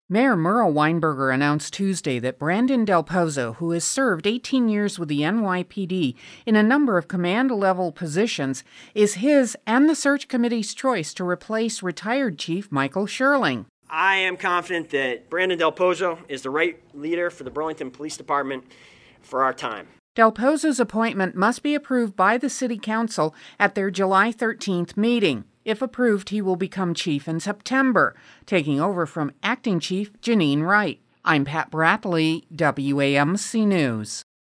Mayor Merle Weinberger announced Tuesday that Brandon Del Pozo, who has served 18 years with the NYPD in a number of command-level positions, is his and the search committee's choice to replace retired Chief Michael Sherling. I am confident that Brandon Del Pozo is the right leader for the Burlington Police Department for our time. Del Pozo's appointment must be approved by the City Council at their July 13th meeting. If approved, he will become chief in September, taking over from acting chief Janine Wright. I'm Pat Bradley, WAMC News.